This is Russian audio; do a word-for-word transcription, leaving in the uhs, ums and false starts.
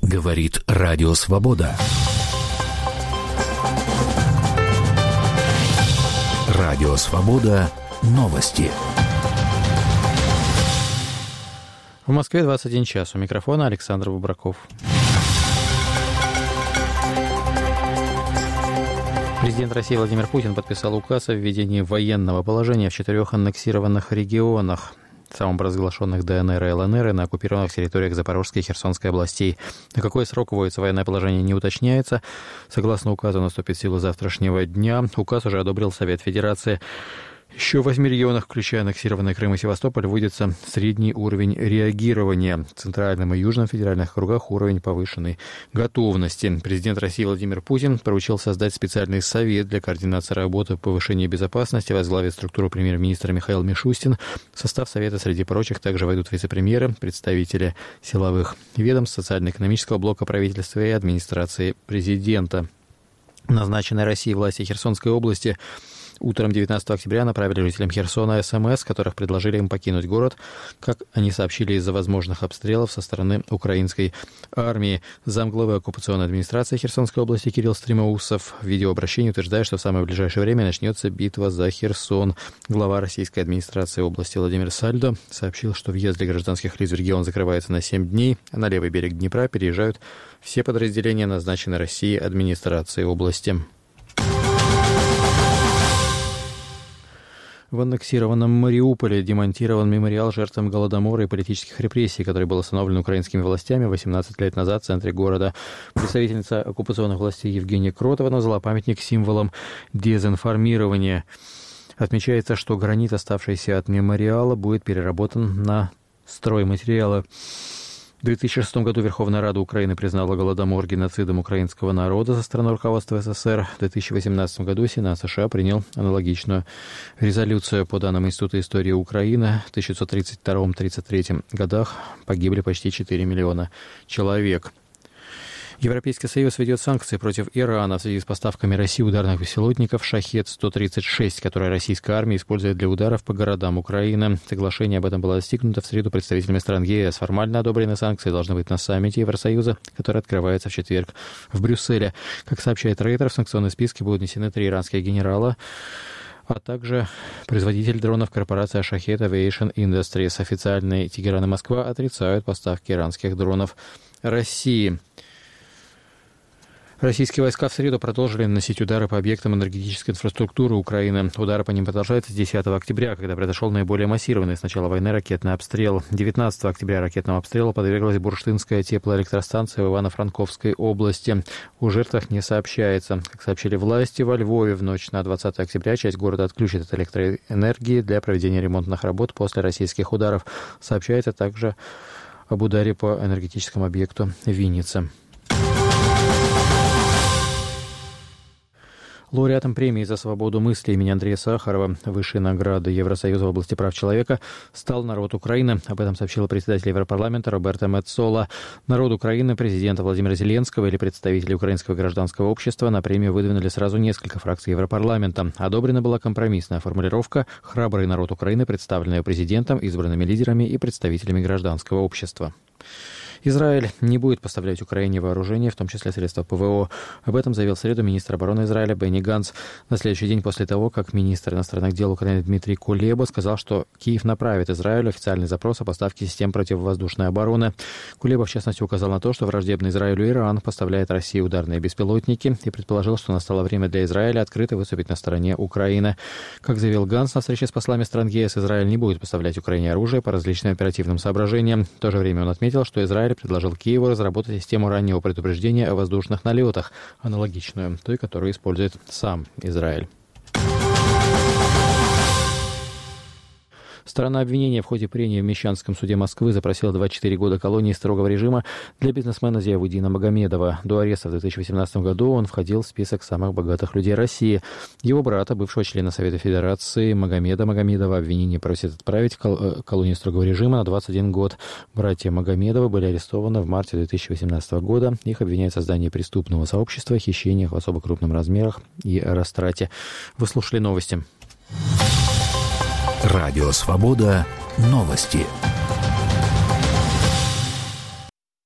Говорит Радио Свобода. Радио Свобода. Новости. В Москве двадцать один час. У микрофона Александр Бубраков. Президент России Владимир Путин подписал указ о введении военного положения в четырех аннексированных регионах, самопровозглашенных ДНР и ЛНР, и на оккупированных территориях Запорожской и Херсонской областей. На какой срок вводится военное положение, не уточняется. Согласно указу, наступит в силу завтрашнего дня. Указ уже одобрил Совет Федерации. Еще в восьми регионах, включая аннексированные Крым и Севастополь, вводится средний уровень реагирования. В Центральном и Южном федеральных округах уровень повышенной готовности. Президент России Владимир Путин поручил создать специальный совет для координации работы по повышению безопасности. Возглавит структуру премьер-министра Михаил Мишустин. В состав совета, среди прочих, также войдут вице-премьеры, представители силовых ведомств, социально-экономического блока правительства и администрации президента. Назначенные Россией власти Херсонской области утром девятнадцатого октября направили жителям Херсона СМС, в которых предложили им покинуть город, как они сообщили, из-за возможных обстрелов со стороны украинской армии. Замглавы оккупационной администрации Херсонской области Кирилл Стремоусов в видеообращении утверждает, что в самое ближайшее время начнется битва за Херсон. Глава российской администрации области Владимир Сальдо сообщил, что въезд для гражданских лиц в регион закрывается на семь дней, а на левый берег Днепра переезжают все подразделения, назначенной Россией администрации области. В аннексированном Мариуполе демонтирован мемориал жертвам Голодомора и политических репрессий, который был установлен украинскими властями восемнадцать лет назад в центре города. Представительница оккупационных властей Евгения Кротова назвала памятник символом дезинформирования. Отмечается, что гранит, оставшийся от мемориала, будет переработан на стройматериалы. В две тысячи шестом году Верховная Рада Украины признала Голодомор геноцидом украинского народа со стороны руководства СССР. В две тысячи восемнадцатом году Сенат США принял аналогичную резолюцию. По данным Института истории Украины, в тысяча девятьсот тридцать втором — тридцать третьем годах погибли почти четыре миллиона человек. Европейский Союз ведет санкции против Ирана в связи с поставками России ударных беспилотников «Шахед сто тридцать шесть», которые российская армия использует для ударов по городам Украины. Соглашение об этом было достигнуто в среду представителями стран ЕС. Формально одобренные санкции должны быть на саммите Евросоюза, который открывается в четверг в Брюсселе. Как сообщает Рейтер, в санкционные списки будут внесены три иранских генерала, а также производитель дронов корпорация Shahed Aviation Industries. Официальные Тегеран и Москва отрицают поставки иранских дронов России. Российские войска в среду продолжили наносить удары по объектам энергетической инфраструктуры Украины. Удары по ним продолжаются с десятого октября, когда произошел наиболее массированный с начала войны ракетный обстрел. девятнадцатого октября ракетному обстрелу подверглась Бурштинская теплоэлектростанция в Ивано-Франковской области. О жертвах не сообщается. Как сообщили власти, во Львове в ночь на двадцатое октября часть города отключат от электроэнергии для проведения ремонтных работ после российских ударов. Сообщается также об ударе по энергетическому объекту в Виннице. Лауреатом премии за свободу мысли имени Андрея Сахарова, высшей награды Евросоюза в области прав человека, стал народ Украины. Об этом сообщила председатель Европарламента Роберта Меццола. Народ Украины, президента Владимира Зеленского или представителей украинского гражданского общества на премию выдвинули сразу несколько фракций Европарламента. Одобрена была компромиссная формулировка «Храбрый народ Украины», представленная президентом, избранными лидерами и представителями гражданского общества. Израиль не будет поставлять Украине вооружение, в том числе средства ПВО. Об этом заявил в среду министр обороны Израиля Бенни Ганц. На следующий день после того, как министр иностранных дел Украины Дмитрий Кулеба сказал, что Киев направит Израилю официальный запрос о поставке систем противовоздушной обороны. Кулеба, в частности, указал на то, что враждебный Израилю Иран поставляет России ударные беспилотники, и предположил, что настало время для Израиля открыто выступить на стороне Украины. Как заявил Ганц на встрече с послами стран ЕС, Израиль не будет поставлять Украине оружие по различным оперативным соображениям. В то же время он отметил, что Израиль предложил Киеву разработать систему раннего предупреждения о воздушных налетах, аналогичную той, которую использует сам Израиль. Сторона обвинения в ходе прения в Мещанском суде Москвы запросила двадцать четыре года колонии строгого режима для бизнесмена Зиауддина Магомедова. До ареста в две тысячи восемнадцатом году он входил в список самых богатых людей России. Его брата, бывшего члена Совета Федерации Магомеда Магомедова, обвинение просит отправить в колонию строгого режима на двадцать один год. Братья Магомедовы были арестованы в марте две тысячи восемнадцатого года. Их обвиняют в создании преступного сообщества, хищениях в особо крупных размерах и растрате. Вы слушали новости. Радио Свобода. Новости.